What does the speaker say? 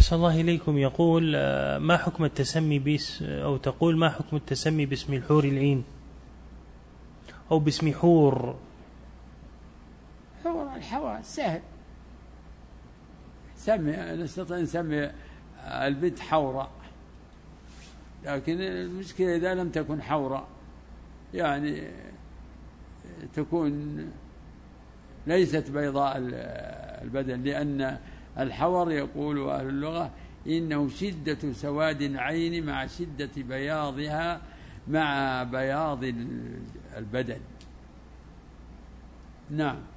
أحسن الله إليكم. يقول ما حكم التسمي أو تقول ما حكم التسمي باسم الحور العين أو باسم حور؟ حور الحور سهل، نستطيع نسمي البنت حوراء، لكن المشكلة إذا لم تكن حوراء يعني تكون ليست بيضاء البدن، لأن الحور يقول أهل اللغة إنه شدة سواد العين مع شدة بياضها مع بياض البدن. نعم.